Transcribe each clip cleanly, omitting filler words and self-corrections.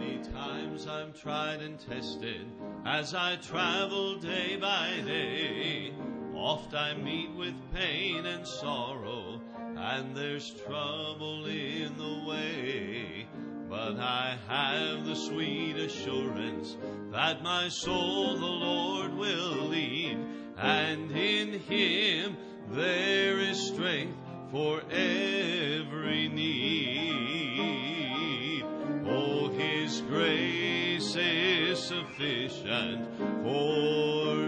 I'm tried and tested as I travel day by day. Oft I meet with pain and sorrow, and there's trouble in the way. But I have the sweet assurance that my soul the Lord will lead, and in Him there is strength for every need. Oh, His grace is sufficient for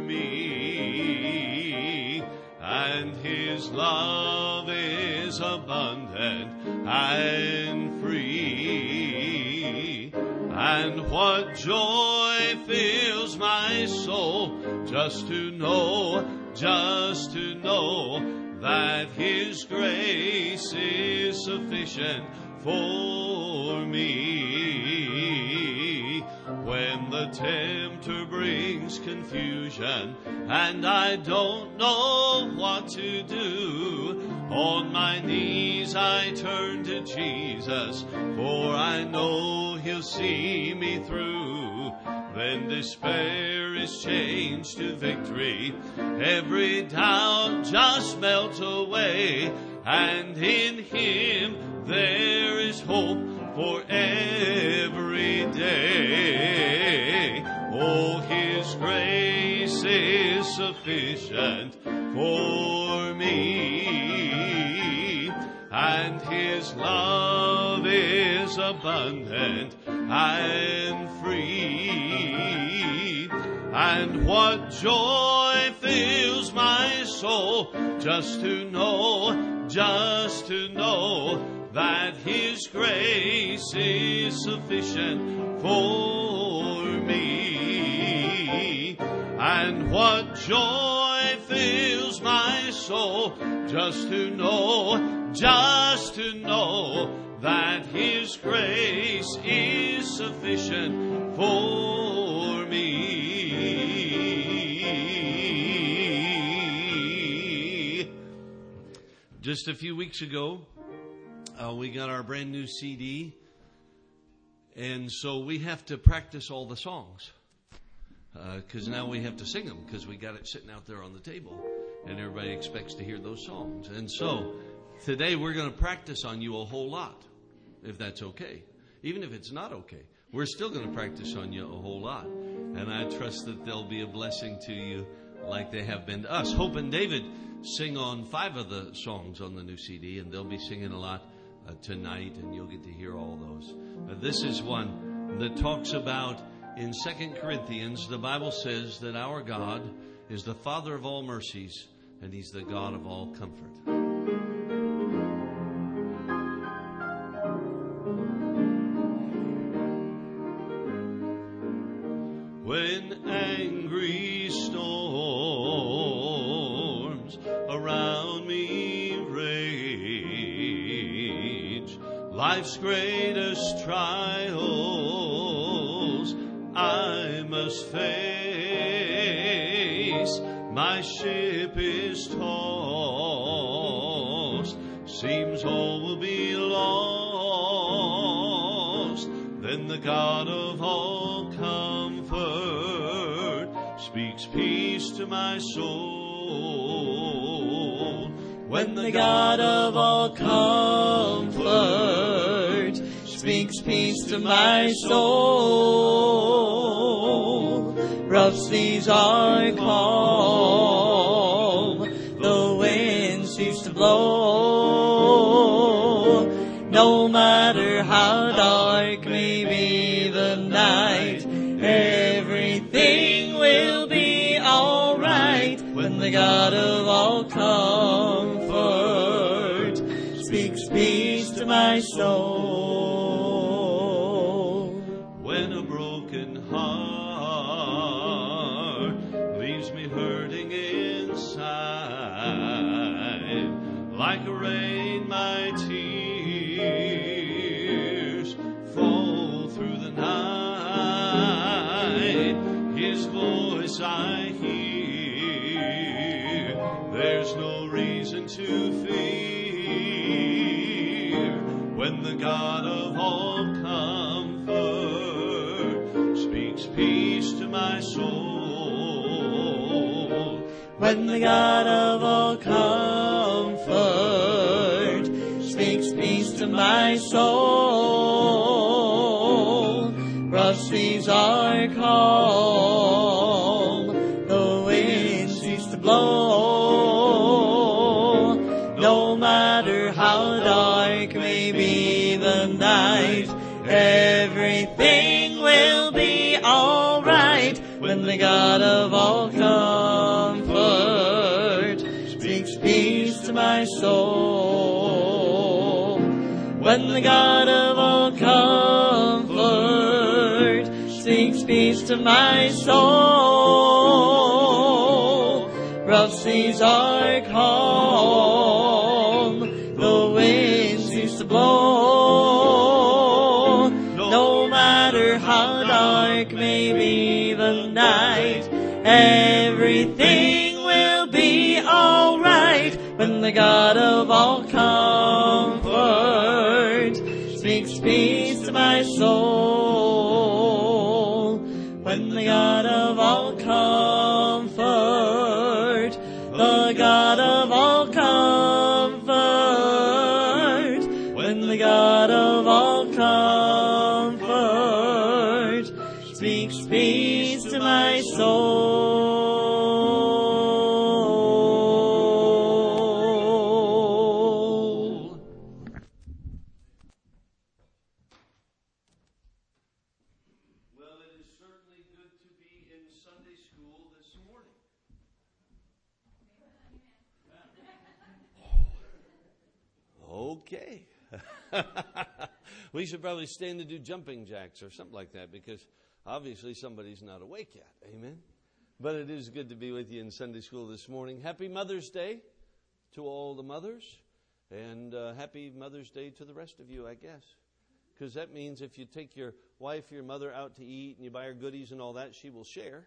me, and His love is abundant and free. And what joy fills my soul just to know that His grace is sufficient for me. When the tempter brings confusion and I don't know what to do, on my knees I turn to Jesus, for I know He'll see me through. Then despair is changed to victory, every doubt just melts away, and in Him there is hope for every day. Oh, His grace is sufficient for me, and His love is abundant and free. And what joy fills my soul just to know that His grace is sufficient for me. And what joy fills my soul just to know that His grace is sufficient for me. Just a few weeks ago, we got our brand new CD, and so we have to practice all the songs because now we have to sing them because we got it sitting out there on the table, and everybody expects to hear those songs. And so today we're going to practice on you a whole lot, if that's okay. Even if it's not okay, we're still going to practice on you a whole lot, and I trust that they'll be a blessing to you like they have been to us. Hope and David sing on 5 of the songs on the new CD, and they'll be singing a lot tonight, and you'll get to hear all those. This is one that talks about, in 2 Corinthians, the Bible says that our God is the Father of all mercies, and He's the God of all comfort. When angry storms around me rage, life's greatest trials I must face. My ship is tossed, seems all will be lost. Then the God of all comfort speaks peace to my soul. When the God of all comfort speaks peace to my soul, rough seas are calm, the wind ceases to blow. No matter how dark may be the night, everything will be all right. When the God of all comfort speaks peace to my soul. When a broken heart leaves me hurting inside, like a rain my tears fall through the night. His voice I hear, there's no reason to fear. When the God of all comfort peace to my soul. When the God of all comfort speaks peace to my soul, rough seas are calm, the wind ceases to blow. No matter how dark may be the night, everything will be all right. When the God of all comfort speaks peace to my soul. When the God of all comfort speaks peace to my soul, rough seas are calm, the wind ceases to blow. No matter how dark may be the night, everything will be all right. When the God of all comfort speaks peace to my soul. When the God of all comfort, the God of all comfort, when the God of all comfort speaks peace to my soul. Well, it is certainly good to be in Sunday school this morning. Okay. We should probably stand to do jumping jacks or something like that, because obviously somebody's not awake yet. Amen. But it is good to be with you in Sunday school this morning. Happy Mother's Day to all the mothers, and happy Mother's Day to the rest of you, I guess. Because that means if you take your wife or your mother out to eat and you buy her goodies and all that, she will share.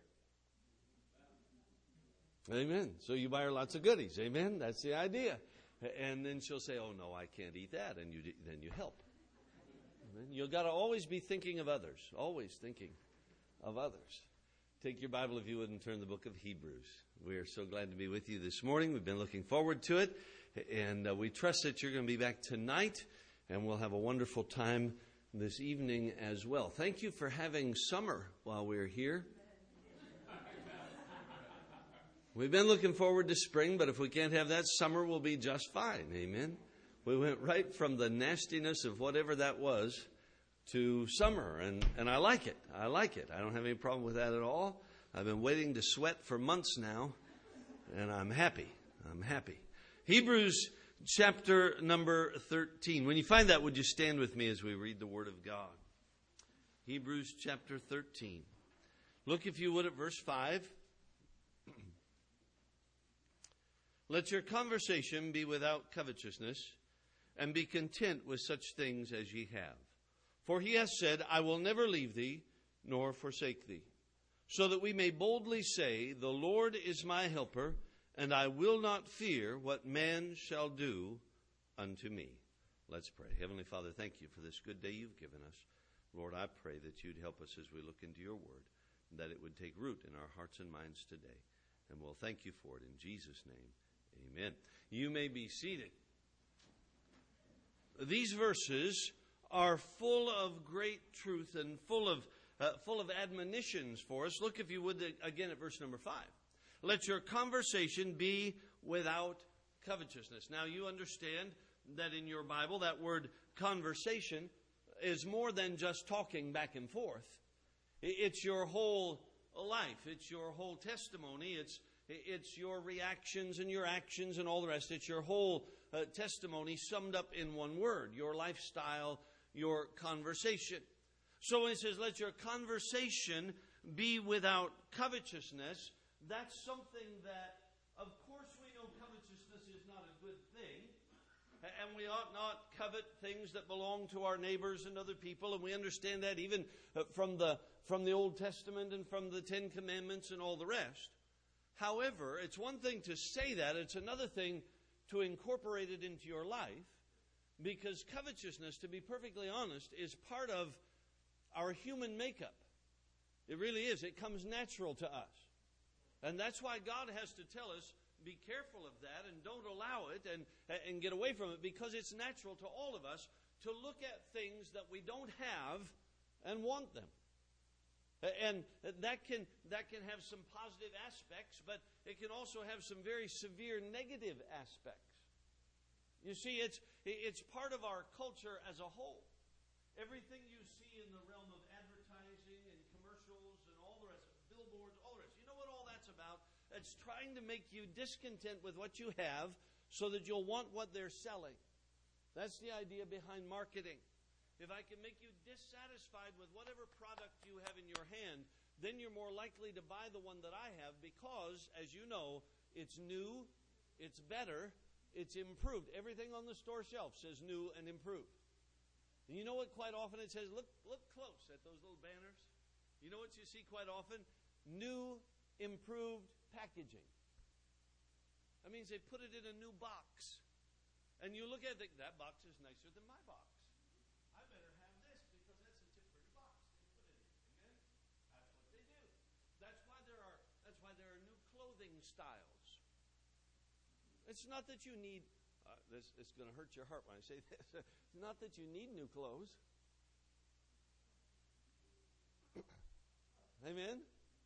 Amen. So you buy her lots of goodies. Amen. That's the idea. And then she'll say, oh, no, I can't eat that. And then you help. Amen. You've got to always be thinking of others. Always thinking of others. Take your Bible, if you would, and turn to the book of Hebrews. We are so glad to be with you this morning. We've been looking forward to it. And we trust that you're going to be back tonight. And we'll have a wonderful time this evening as well. Thank you for having summer while we're here. We've been looking forward to spring, but if we can't have that, summer will be just fine. Amen. We went right from the nastiness of whatever that was to summer, and I like it. I like it. I don't have any problem with that at all. I've been waiting to sweat for months now, and I'm happy. I'm happy. Hebrews chapter number 13. When you find that, would you stand with me as we read the Word of God? Hebrews chapter 13. Look, if you would, at verse 5. Let your conversation be without covetousness, and be content with such things as ye have. For he has said, I will never leave thee, nor forsake thee. So that we may boldly say, the Lord is my helper, and I will not fear what man shall do unto me. Let's pray. Heavenly Father, thank you for this good day you've given us. Lord, I pray that you'd help us as we look into your word, and that it would take root in our hearts and minds today. And we'll thank you for it in Jesus' name. Amen. You may be seated. These verses are full of great truth and full of admonitions for us. Look, if you would, again at verse number 5. Let your conversation be without covetousness. Now, you understand that in your Bible, that word conversation is more than just talking back and forth. It's your whole life. It's your whole testimony. It's your reactions and your actions and all the rest. It's your whole testimony summed up in one word, your lifestyle, your conversation. So when it says, let your conversation be without covetousness, that's something that, of course, we know covetousness is not a good thing. And we ought not covet things that belong to our neighbors and other people. And we understand that even from the Old Testament and from the Ten Commandments and all the rest. However, it's one thing to say that. It's another thing to incorporate it into your life. Because covetousness, to be perfectly honest, is part of our human makeup. It really is. It comes natural to us. And that's why God has to tell us, be careful of that and don't allow it and get away from it, because it's natural to all of us to look at things that we don't have and want them. And that can have some positive aspects, but it can also have some very severe negative aspects. You see, it's part of our culture as a whole. Everything you see in the realm of advertising and commercials and all the rest, billboards, all the rest. You know what all that's about? It's trying to make you discontent with what you have so that you'll want what they're selling. That's the idea behind marketing. If I can make you dissatisfied with whatever product you have in your hand, then you're more likely to buy the one that I have because, as you know, it's new, it's better, it's improved. Everything on the store shelf says new and improved. And you know what quite often it says? Look close at those little banners. You know what you see quite often? New, improved packaging. That means they put it in a new box. And you look at it, that box is nicer than my box. I better have this because that's a different box they put it in. Amen? That's what they do. That's why there are new clothing styles. It's not that you need, it's going to hurt your heart when I say this. It's not that you need new clothes. Amen?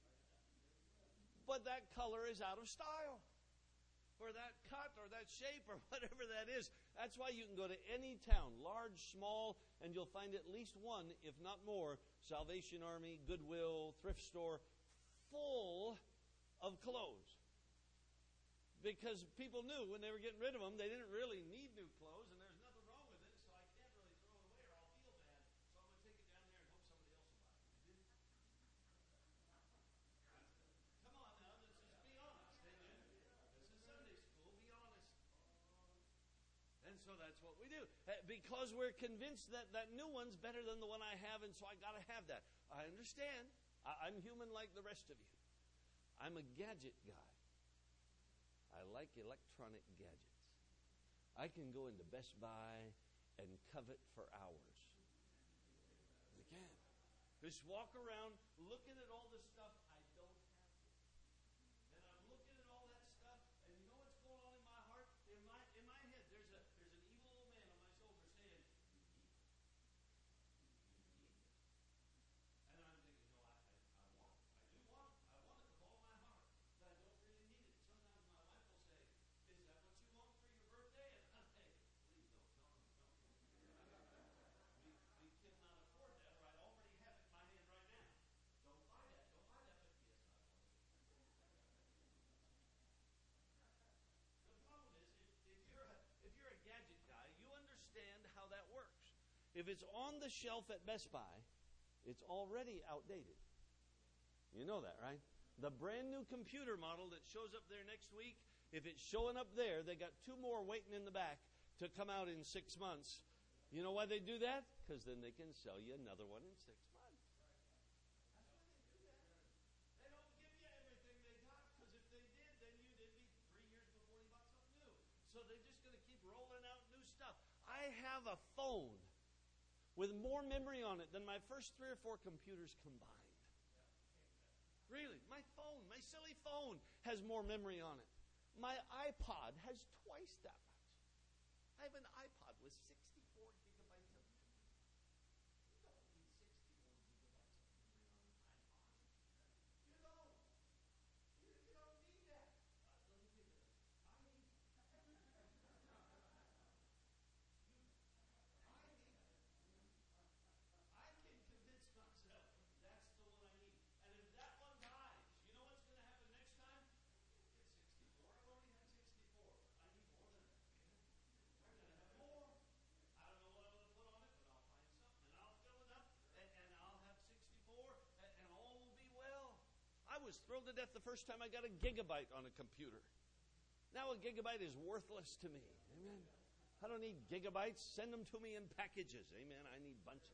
But that color is out of style. Or that cut, or that shape, or whatever that is. That's why you can go to any town, large, small, and you'll find at least one, if not more, Salvation Army, Goodwill, thrift store, full of clothes. Because people knew when they were getting rid of them, they didn't really need new clothes, and there's nothing wrong with it, so I can't really throw it away or I'll feel bad. So I'm going to take it down there and hope somebody else will buy it. Come on now, let's just be honest. Amen. This is Sunday school. Be honest. And so that's what we do. Because we're convinced that that new one's better than the one I have, and so I got to have that. I understand. I'm human like the rest of you. I'm a gadget guy. I like electronic gadgets. I can go into Best Buy and covet for hours. I can. Just walk around looking at all the stuff I don't have. And I'm looking at all that stuff, and you know what's going on in my heart? In my head, there's an evil old man on my shoulder saying, "You need it. You need it." And I'm thinking, no, I want it. I do want it. I want it with all my heart. But I don't really need it. Sometimes my wife will say, "Is that what you want for your birthday?" And I say, "Please don't. We cannot afford that, or I'd already have it in my hand right now. Don't buy that. Don't buy that." But yes, I want it. The problem is, if you're a gadget guy, you understand how that works. If it's on the shelf at Best Buy, it's already outdated. You know that, right? The brand new computer model that shows up there next week, if it's showing up there, they got 2 more waiting in the back to come out in 6 months. You know why they do that? Because then they can sell you another one in 6 months. That's why they do that. They don't give you everything they got, because if they did, then you'd be 3 years before you bought something new. So they're just going to keep rolling out new stuff. I have a phone with more memory on it than my first 3 or 4 computers combined. Really, my phone, my silly phone has more memory on it. My iPod has twice that much. I have an iPod with 64 gigabytes of memory. You don't need 64 gigabytes of memory on an iPod. You don't. You don't need that. Let me give you this. I need I can convince myself that's the one I need. And if that one dies, you know what's going to happen next time? Get 64. I've already had 64. I need more than that. I'm going to have more. I don't know what I'm going to put on it, but I'll find something. And I'll fill it up, and I'll have 64, and all will be well. I was thrilled to death the first time I got a gigabyte on a computer. Now a gigabyte is worthless to me. Amen. I don't need gigabytes. Send them to me in packages. Amen. I need bunches.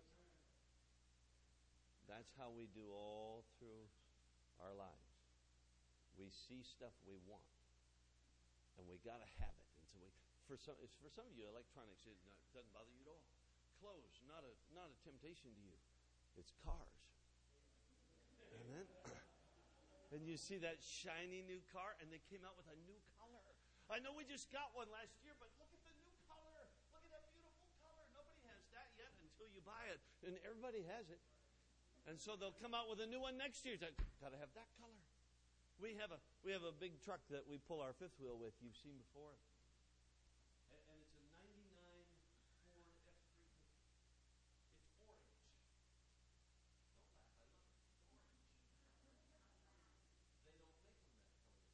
That's how we do all through our lives. We see stuff we want, and we got to have it. And so for some of you, electronics doesn't bother you at all. Clothes, not a temptation to you. It's cars. Amen. And you see that shiny new car, and they came out with a new color. I know we just got one last year, but look at the new color. Look at that beautiful color. Nobody has that yet until you buy it, and everybody has it. And so they'll come out with a new one next year. Got to have that color. We have a big truck that we pull our fifth wheel with. You've seen before, and it's a '99 Ford F350. It's orange. Don't laugh, I love it. It's orange. They don't make them that color.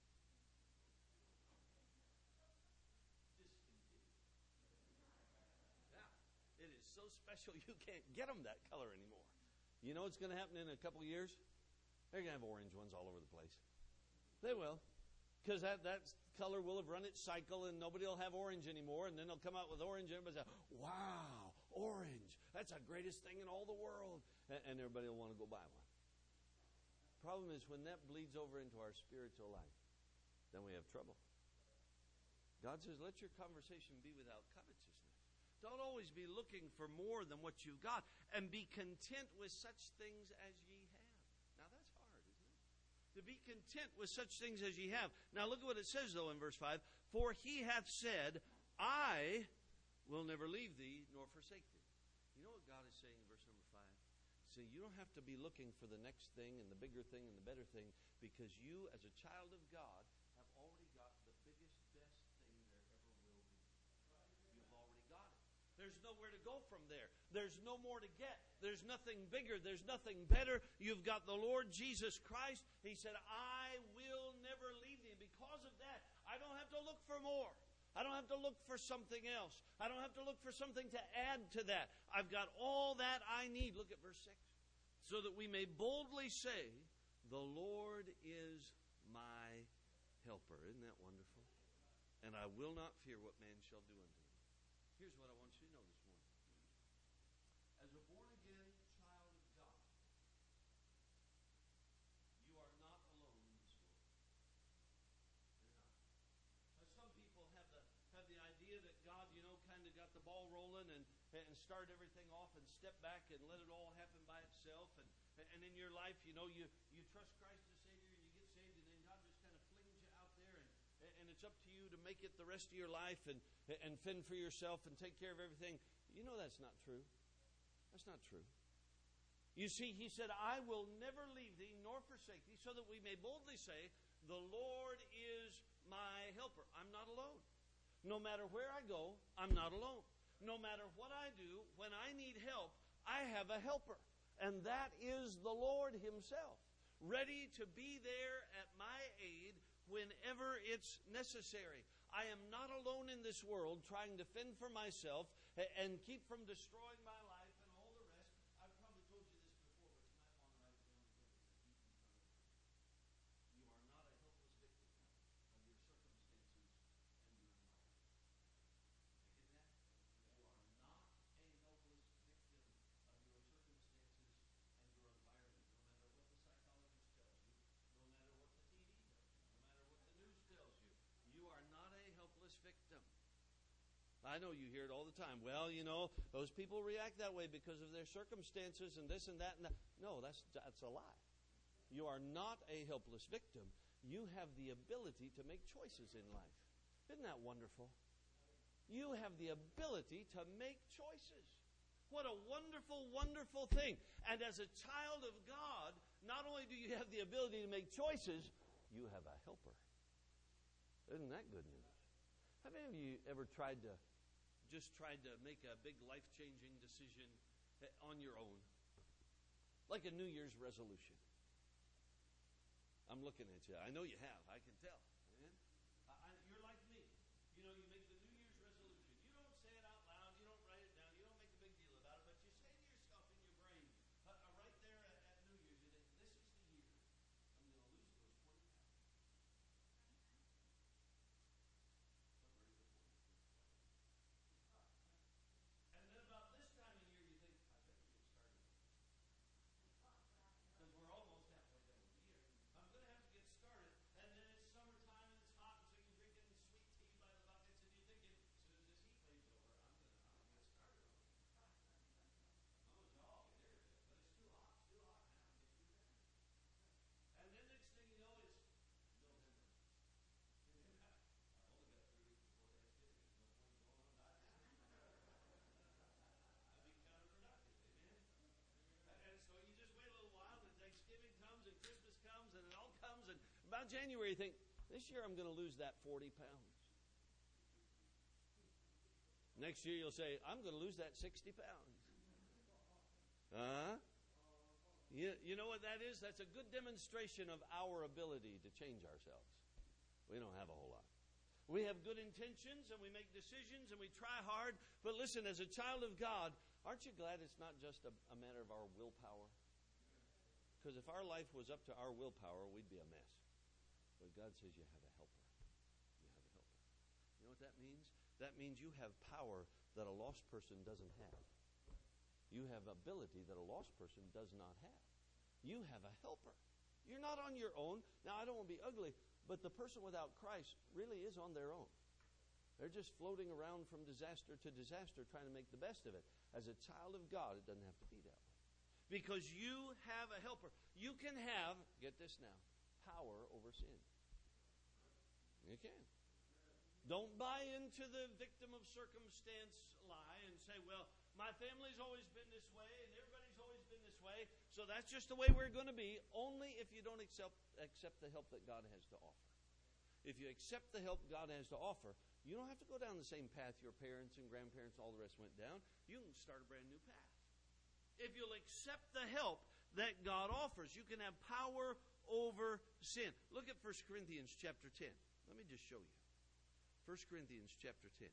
Discontinued. Yeah, it is so special you can't get them that color anymore. You know what's going to happen in a couple of years? They're going to have orange ones all over the place. They will. Because that color will have run its cycle and nobody will have orange anymore. And then they'll come out with orange and everybody will say, wow, orange. That's the greatest thing in all the world. And everybody will want to go buy one. Problem is when that bleeds over into our spiritual life, then we have trouble. God says, let your conversation be without covetousness. Don't always be looking for more than what you've got. And be content with such things as ye have. Now that's hard, isn't it? To be content with such things as ye have. Now look at what it says though in verse 5. For he hath said, I will never leave thee nor forsake thee. You know what God is saying in verse number 5? So you don't have to be looking for the next thing and the bigger thing and the better thing, because you as a child of God have already got the biggest, best thing there ever will be. You've already got it. There's nowhere to go from there. There's no more to get. There's nothing bigger. There's nothing better. You've got the Lord Jesus Christ. He said, I will never leave thee. And because of that, I don't have to look for more. I don't have to look for something else. I don't have to look for something to add to that. I've got all that I need. Look at verse 6. So that we may boldly say, the Lord is my helper. Isn't that wonderful? And I will not fear what man shall do unto me. Here's what I want you to know this morning. As a born-again child of God, you are not alone in this world. You're not. Now, some people have the idea that God, kind of got the ball rolling and started everything off and stepped back and let it all happen by itself. And in your life, you trust Christ as Savior and you get saved, and then God just kind of flings you out there and it's up to you to make it the rest of your life and fend for yourself and take care of everything. You know that's not true. That's not true. You see, he said, I will never leave thee nor forsake thee, so that we may boldly say, the Lord is my helper. I'm not alone. No matter where I go, I'm not alone. No matter what I do, when I need help, I have a helper. And that is the Lord himself, ready to be there at my aid whenever it's necessary. I am not alone in this world trying to fend for myself and keep from destroying my life and all the rest. I've probably told you this before, but you might want to write it down. You are not a helpless victim of your circumstances and your environment. You get that? You are not a helpless victim of your circumstances and your environment, no matter what the psychologist tells you, no matter what the TV tells you, no matter what the news tells you. You are not a helpless victim. I know you hear it all the time. Well, those people react that way because of their circumstances and this and that and that. No, that's a lie. You are not a helpless victim. You have the ability to make choices in life. Isn't that wonderful? You have the ability to make choices. What a wonderful, wonderful thing. And as a child of God, not only do you have the ability to make choices, you have a helper. Isn't that good news? Have any of you ever tried to make a big life-changing decision on your own? Like a New Year's resolution. I'm looking at you. I know you have. I can tell. You're like me. You make the New Year's resolution. You don't say it out loud. You don't write it down. You don't make a big deal about it. But you say to yourself in your brain, right there at New Year's, you think, this is the year I'm going to lose those 20 pounds. And then about this time of year, you think, I better get started. Because we're almost halfway done with the year. I'm going to have to get started. And then it's summertime. about January, you think, this year I'm going to lose that 40 pounds. Next year you'll say, I'm going to lose that 60 pounds. You know what that is? That's a good demonstration of our ability to change ourselves. We don't have a whole lot. We have good intentions and we make decisions and we try hard. But listen, as a child of God, aren't you glad it's not just a matter of our willpower? Because if our life was up to our willpower, we'd be a mess. But God says you have a helper. You have a helper. You know what that means? That means you have power that a lost person doesn't have. You have ability that a lost person does not have. You have a helper. You're not on your own. Now, I don't want to be ugly, but the person without Christ really is on their own. They're just floating around from disaster to disaster trying to make the best of it. As a child of God, it doesn't have to be that way. Because you have a helper. You can have, get this now, power over sin. You can. Don't buy into the victim of circumstance lie and say, well, my family's always been this way and everybody's always been this way, so that's just the way we're going to be, only if you don't accept the help that God has to offer. If you accept the help God has to offer, you don't have to go down the same path your parents and grandparents, all the rest went down. You can start a brand new path. If you'll accept the help that God offers, you can have power over sin. Look at 1 Corinthians chapter 10. Let me just show you. 1 Corinthians chapter 10.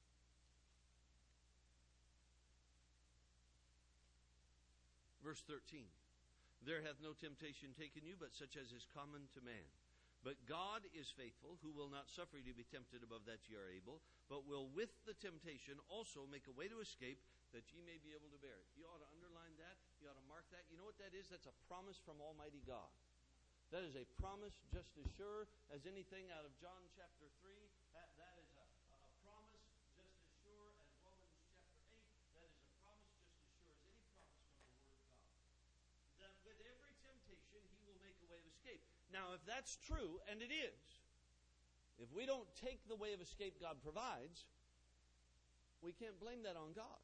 Verse 13. There hath no temptation taken you, but such as is common to man. But God is faithful, who will not suffer you to be tempted above that ye are able, but will with the temptation also make a way to escape, that ye may be able to bear it. You ought to underline that. You ought to mark that. You know what that is? That's a promise from Almighty God. That is a promise just as sure as anything out of John chapter 3. That is a promise just as sure as Romans chapter 8. That is a promise just as sure as any promise from the Word of God. That with every temptation, He will make a way of escape. Now, if that's true, and it is, if we don't take the way of escape God provides, we can't blame that on God.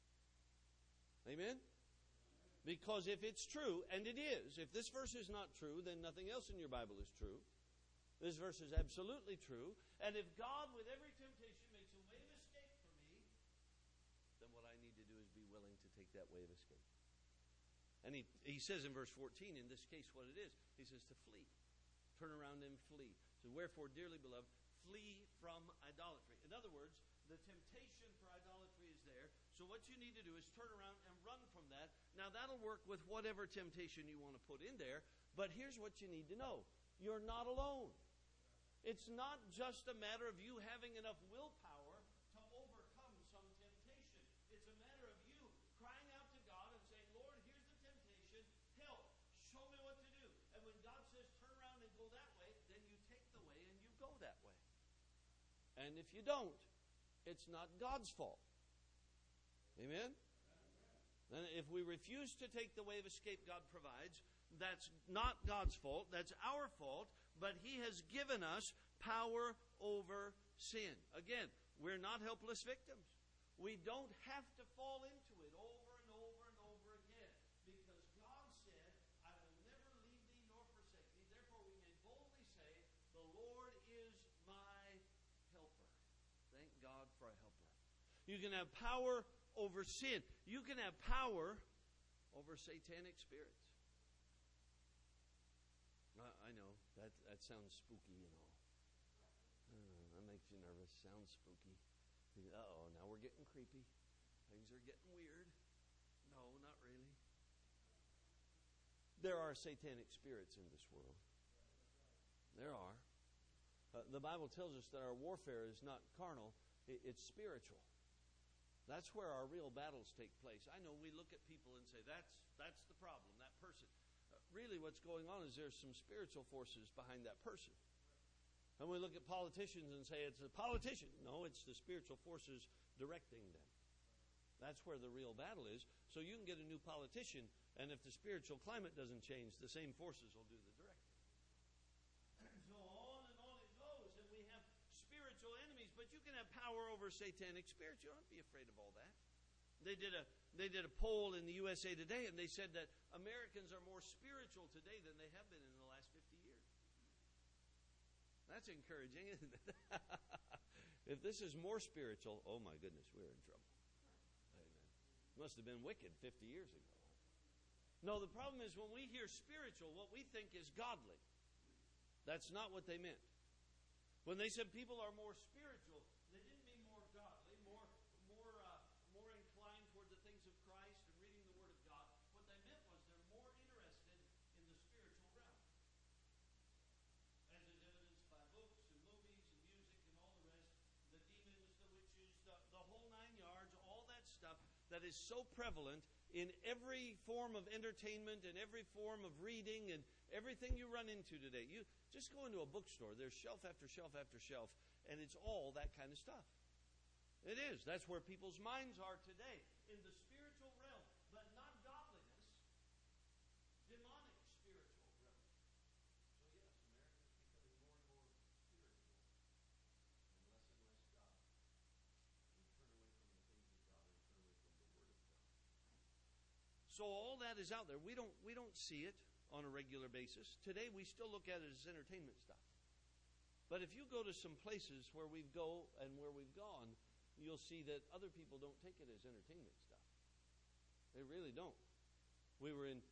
Amen? Because if it's true, and it is, if this verse is not true, then nothing else in your Bible is true. This verse is absolutely true. And if God, with every temptation, makes a way of escape for me, then what I need to do is be willing to take that way of escape. And he says in verse 14, in this case, what it is. He says to flee. Turn around and flee. So wherefore, dearly beloved, flee from idolatry. In other words, the temptation for idolatry is there. So what you need to do is turn around and run from that. Now, that'll work with whatever temptation you want to put in there. But here's what you need to know. You're not alone. It's not just a matter of you having enough willpower to overcome some temptation. It's a matter of you crying out to God and saying, Lord, here's the temptation. Help. Show me what to do. And when God says turn around and go that way, then you take the way and you go that way. And if you don't, it's not God's fault. Amen? Then if we refuse to take the way of escape God provides, that's not God's fault. That's our fault. But He has given us power over sin. Again, we're not helpless victims. We don't have to fall into it over and over and over again. Because God said, I will never leave thee nor forsake thee. Therefore we may boldly say, the Lord is my helper. Thank God for a helper. You can have power over sin. You can have power over satanic spirits. I know, that sounds spooky, you know. That makes you nervous. Sounds spooky. Uh-oh, now we're getting creepy. Things are getting weird. No, not really. There are satanic spirits in this world. There are. The Bible tells us that our warfare is not carnal, it's spiritual. That's where our real battles take place. I know we look at people and say, that's the problem, that person. Really what's going on is there's some spiritual forces behind that person. And we look at politicians and say it's a politician. No, it's the spiritual forces directing them. That's where the real battle is. So you can get a new politician, and if the spiritual climate doesn't change, the same forces will do the directing. So on and on it goes, and we have spiritual enemies, but you can have power over satanic spirits. You don't have to be afraid of all that. They did a poll in the USA Today, and they said that Americans are more spiritual today than they have been in the last 50 years. That's encouraging, isn't it? If this is more spiritual, oh my goodness, we're in trouble. Amen. Must have been wicked 50 years ago. No, the problem is when we hear spiritual, what we think is godly. That's not what they meant. When they said people are more spiritual, they didn't mean more godly, more inclined toward the things of Christ and reading the Word of God. What they meant was they're more interested in the spiritual realm. As is evidenced by books and movies and music and all the rest, the demons, the witches, the whole 9 yards, all that stuff that is so prevalent in every form of entertainment and every form of reading and everything you run into today. You just go into a bookstore, there's shelf after shelf after shelf, and it's all that kind of stuff. It is. That's where people's minds are today, in the spiritual realm, but not godliness, demonic spiritual realm. So yes, America's becoming more and more spiritual and less God. We turn away from the things of God and turn away from the Word of God. So all that is out there. We don't see it on a regular basis. Today we still look at it as entertainment stuff. But if you go to some places where we go and where we've gone, you'll see that other people don't take it as entertainment stuff. They really don't. We were in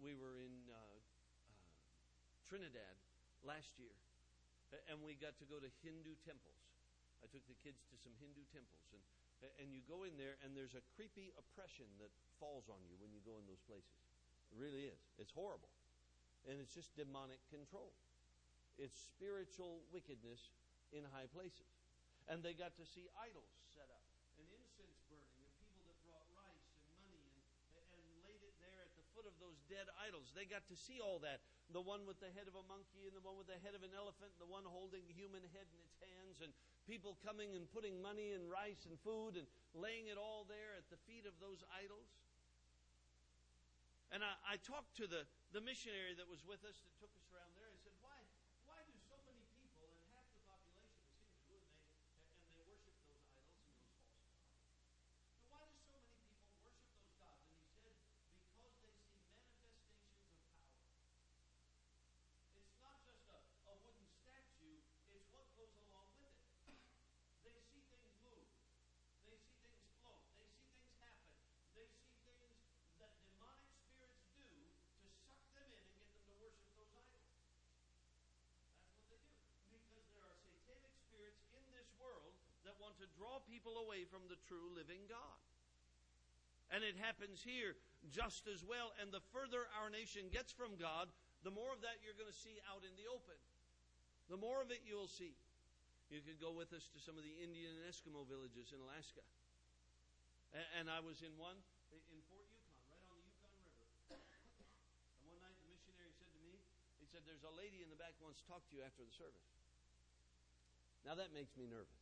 Trinidad last year, and we got to go to Hindu temples. I took the kids to some Hindu temples, and you go in there, and there's a creepy oppression that falls on you when you go in those places. It really is. It's horrible. And it's just demonic control. It's spiritual wickedness in high places. And they got to see idols set up, and incense burning, and people that brought rice and money and laid it there at the foot of those dead idols. They got to see all that. The one with the head of a monkey, and the one with the head of an elephant, and the one holding the human head in its hands, and people coming and putting money and rice and food and laying it all there at the feet of those idols. And I talked to the missionary that was with us that took us around there. I said, why do so many people, and half the population is Hindu, and they worship those idols and those false gods? So why do so many people worship those gods? And he said, because they see manifestations of power. It's not just a wooden statue, it's what goes along with it. They see things move. They see things float. They see things happen. They see things that demonic spirits do to suck them in and get them to worship those idols. That's what they do. Because there are satanic spirits in this world that want to draw people away from the true living God. And it happens here just as well. And the further our nation gets from God, the more of that you're going to see out in the open. The more of it you'll see. You could go with us to some of the Indian and Eskimo villages in Alaska. And I was in one in Fort Yukon, right on the Yukon River. And one night the missionary said to me, he said, there's a lady in the back who wants to talk to you after the service. Now that makes me nervous.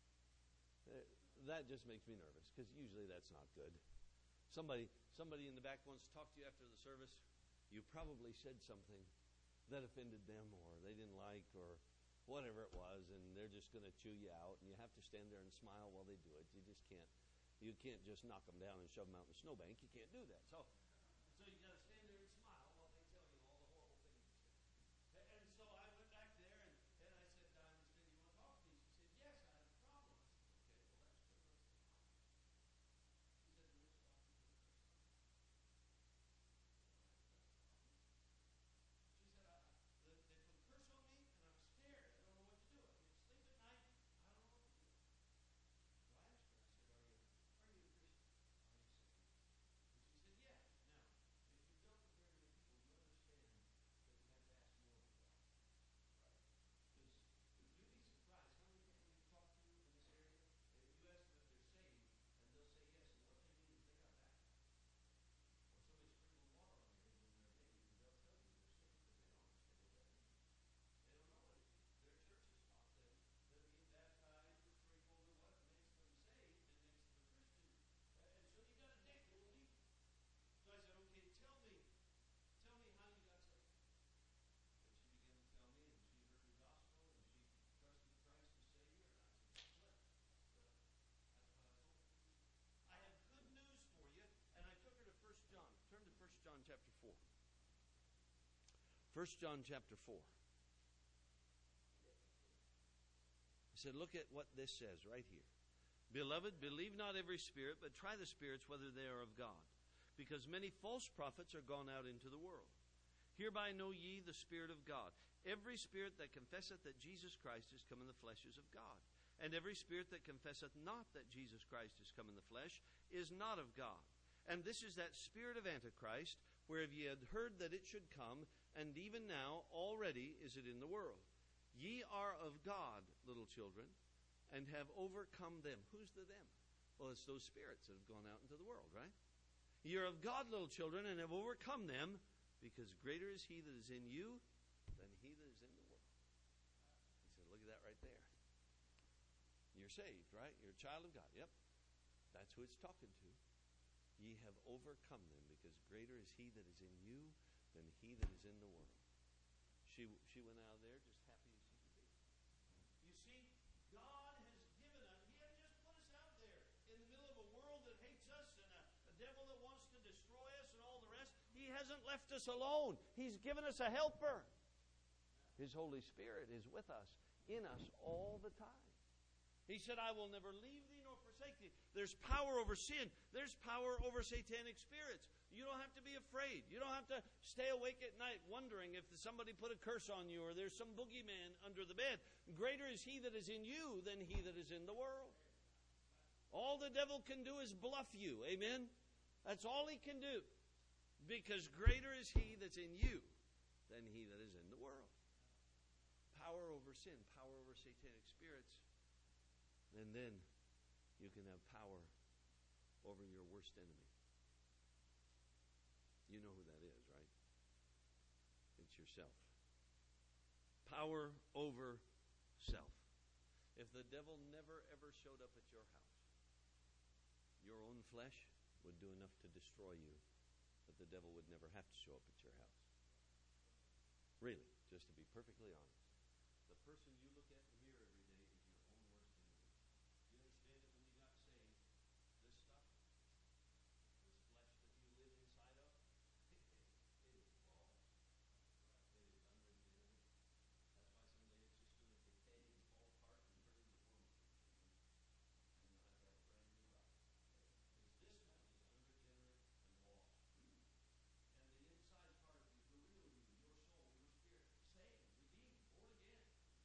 That just makes me nervous, because usually that's not good. Somebody in the back wants to talk to you after the service. You probably said something that offended them, or they didn't like, or whatever it was, and they're just going to chew you out, and you have to stand there and smile while they do it. You can't just knock them down and shove them out in the snowbank. You can't do that. So you got to stand there and smile while they tell you all the horrible things you said. And so I went back there, and I said, I understand you want to talk to me. She said, yes, I have a problem. I said, okay, well, that's good. She said, we'll stop you. She said, they put a curse on me, and I'm scared. I don't know what to do. I can't sleep at night. I don't know what to do. So I asked her, I said, are you a Christian? Are you saved? And she said, yeah. Now, if you've dealt with very many people, you understand that you have to ask more of God. Right? Because you'd be surprised how many people you talk to in this area, and you ask them if they're saved, and they'll say yes, and what they mean is they got baptized. Or somebody sprinkled water on their head when they're baby, and they'll tell you they're saved, because they don't understand what that means. They don't know what it means. Their churches taught them that being baptized or sprinkled or what makes them saved and makes them a Christian. And so you got to dig a little deeper. So I said, okay, tell me how you got saved. And she began to tell me, and she heard the gospel, and she trusted Christ as Savior, and I said, that's what I told her. I have good news for you, and I took her to 1 John. Turn to 1 John chapter 4. 1 John chapter 4. said, look at what this says right here. Beloved, believe not every spirit, but try the spirits whether they are of God. Because many false prophets are gone out into the world. Hereby know ye the Spirit of God. Every spirit that confesseth that Jesus Christ is come in the flesh is of God. And every spirit that confesseth not that Jesus Christ is come in the flesh is not of God. And this is that spirit of Antichrist, whereof ye had heard that it should come, and even now already is it in the world. Ye are of God, little children, and have overcome them. Who's the them? Well, it's those spirits that have gone out into the world, right? Ye are of God, little children, and have overcome them, because greater is he that is in you than he that is in the world. He said, look at that right there. You're saved, right? You're a child of God. Yep. That's who it's talking to. Ye have overcome them, because greater is he that is in you than he that is in the world. She went out of there just happy as she could be. You see, God has given us, he hasn't just put us out there in the middle of a world that hates us and a devil that wants to destroy us and all the rest. He hasn't left us alone. He's given us a helper. His Holy Spirit is with us, in us all the time. He said, I will never leave thee nor forsake thee. There's power over sin. There's power over satanic spirits. You don't have to be afraid. You don't have to stay awake at night wondering if somebody put a curse on you or there's some boogeyman under the bed. Greater is he that is in you than he that is in the world. All the devil can do is bluff you. Amen? That's all he can do. Because greater is he that's in you than he that is in the world. Power over sin, power over satanic spirits. And then you can have power over your worst enemy. You know who that is, right? It's yourself. Power over self. If the devil never ever showed up at your house, your own flesh would do enough to destroy you, but the devil would never have to show up at your house. Really, just to be perfectly honest. The person you look at in the mirror every day is your own worst enemy. You understand that when you got saved, this stuff, this flesh that you live inside of, it is raw. It is unregenerate. That's why someday it's just going to decay and fall apart and turn into worms. And you'll have that brand new life. Because this one is unregenerate and lost. And the inside part of you, the real you, your soul, your spirit, saved, redeemed, born again.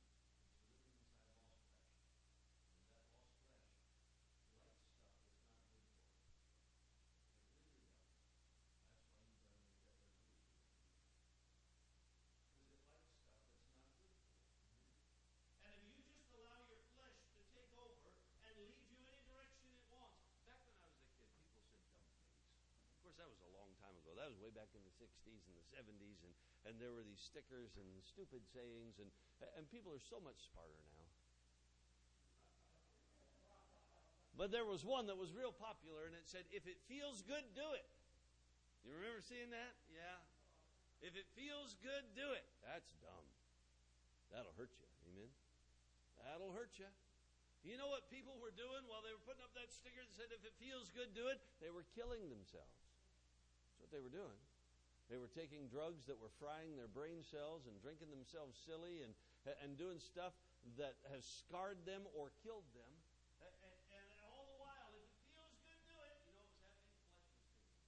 That was a long time ago. That was way back in the 60s and the 70s, and there were these stickers and stupid sayings, and people are so much smarter now. But there was one that was real popular, and it said, if it feels good, do it. You remember seeing that? Yeah. If it feels good, do it. That's dumb. That'll hurt you. Amen? That'll hurt you. You know what people were doing while they were putting up that sticker that said, if it feels good, do it? They were killing themselves. That's what they were doing. They were taking drugs that were frying their brain cells and drinking themselves silly and doing stuff that has scarred them or killed them. And all the while, if it feels good, do it. You know what was happening? Flesh was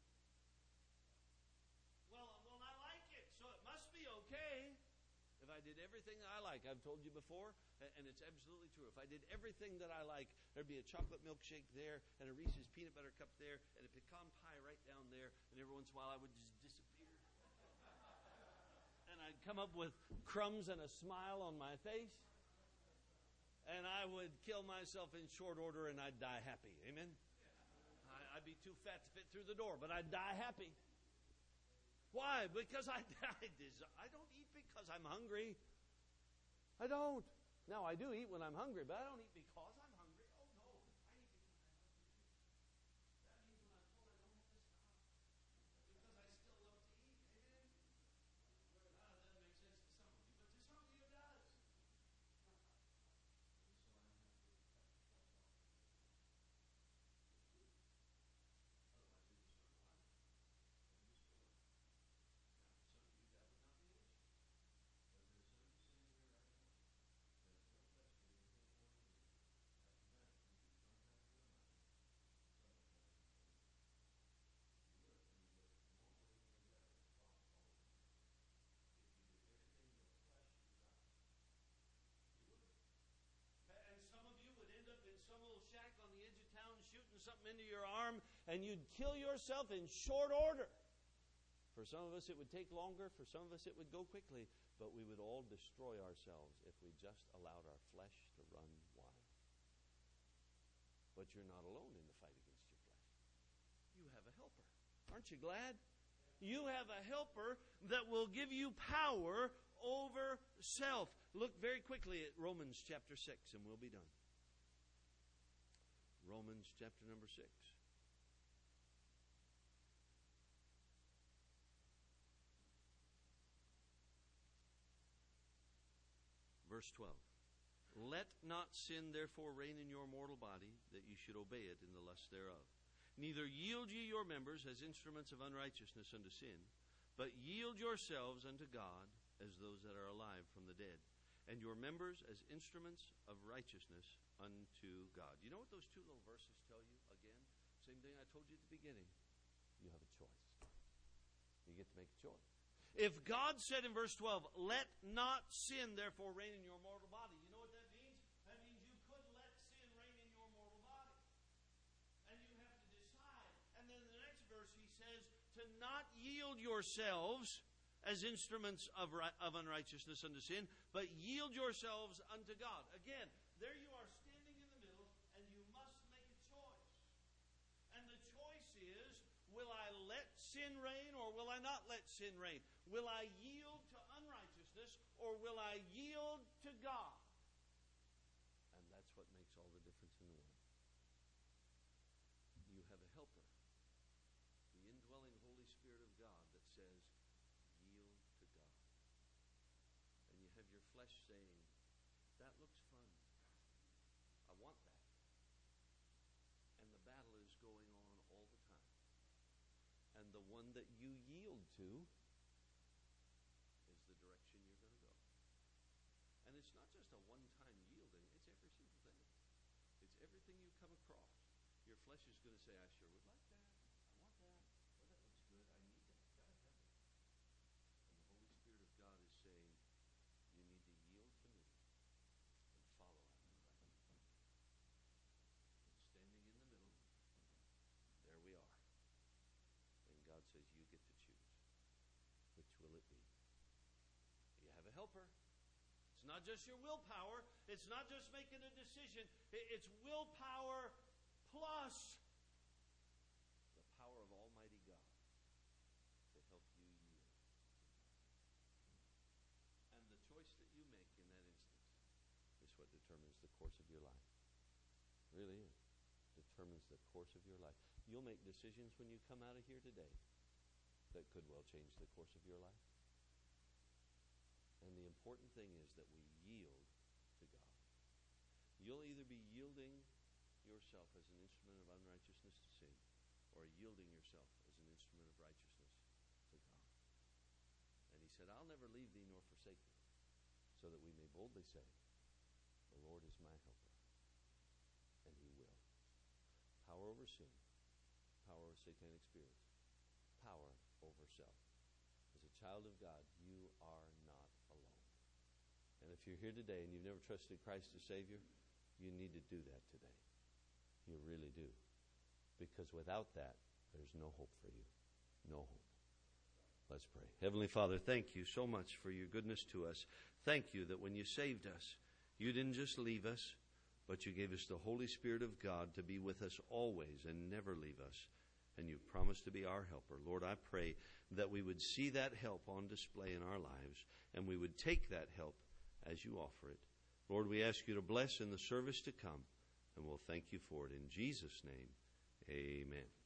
taken. Well, I like it, so it must be okay. If I did everything that I like, I've told you before, and it's absolutely true. If I did everything that I like, there'd be a chocolate milkshake there, and a Reese's peanut butter cup there, and a pecan pie right down there, and every once in a while I would just disappear. And I'd come up with crumbs and a smile on my face, and I would kill myself in short order, and I'd die happy. Amen? I'd be too fat to fit through the door, but I'd die happy. Why? Because I don't eat because I'm hungry. I don't. Now, I do eat when I'm hungry, but I don't eat because I'm hungry. Oh, no. I eat because I'm hungry. That means when I'm full, I don't have to stop. Because I still love to eat. Amen? That doesn't make sense to some of you, but to some of you it does. And so I have to cut myself off. Otherwise, it is not life. Some of you, that would not be an issue. But there's some sitting here right now that is no flesh getting anything more than something into your arm, and you'd kill yourself in short order. For some of us, it would take longer. For some of us, it would go quickly. But we would all destroy ourselves if we just allowed our flesh to run wild. But you're not alone in the fight against your flesh. You have a helper. Aren't you glad? You have a helper that will give you power over self. Look very quickly at Romans chapter 6, and we'll be done. Romans chapter number 6. Verse 12. Let not sin therefore reign in your mortal body, that you should obey it in the lust thereof. Neither yield ye your members as instruments of unrighteousness unto sin, but yield yourselves unto God as those that are alive from the dead, and your members as instruments of righteousness unto God. You know what those two little verses tell you? Again, same thing I told you at the beginning. You have a choice. You get to make a choice. If God said in verse 12, let not sin therefore reign in your mortal body, you know what that means? That means you couldn't let sin reign in your mortal body. And you have to decide. And then in the next verse he says, to not yield yourselves as instruments of unrighteousness unto sin, but yield yourselves unto God. Again, there you are standing in the middle, and you must make a choice. And the choice is, will I let sin reign or will I not let sin reign? Will I yield to unrighteousness or will I yield to God? And that's what makes all the difference in the world. You have a helper, the indwelling Holy Spirit of God that says, yield to God. And you have your flesh saying, that looks fun. I want that. And the battle is going on all the time. And the one that you yield to is the direction you're going to go. And it's not just a one-time yielding, it's every single thing. It's everything you come across. Your flesh is going to say, I sure would like that. I want that. Well, that looks good. I need that. Gotta have it. And the Holy Spirit of God is saying, you need to yield to me and follow after that. And standing in the middle, there we are. And God says, you get to choose. Which will it be? You have a helper. It's not just your willpower. It's not just making a decision. It's willpower plus the power of Almighty God to help you yield. And the choice that you make in that instance is what determines the course of your life. It really is. Determines the course of your life. You'll make decisions when you come out of here today that could well change the course of your life. And the important thing is that we yield to God. You'll either be yielding yourself as an instrument of unrighteousness to sin, or yielding yourself as an instrument of righteousness to God. And he said, I'll never leave thee nor forsake thee, so that we may boldly say, the Lord is my helper. And he will. Power over sin, power over satanic spirits, power over self. As a child of God, you are not alone. And if you're here today and you've never trusted Christ as Savior, you need to do that today. You really do. Because without that, there's no hope for you. No hope. Let's pray. Heavenly Father, thank you so much for your goodness to us. Thank you that when you saved us, you didn't just leave us, but you gave us the Holy Spirit of God to be with us always and never leave us. And you promised to be our helper. Lord, I pray that we would see that help on display in our lives, and we would take that help as you offer it. Lord, we ask you to bless in the service to come, and we'll thank you for it. In Jesus' name, amen.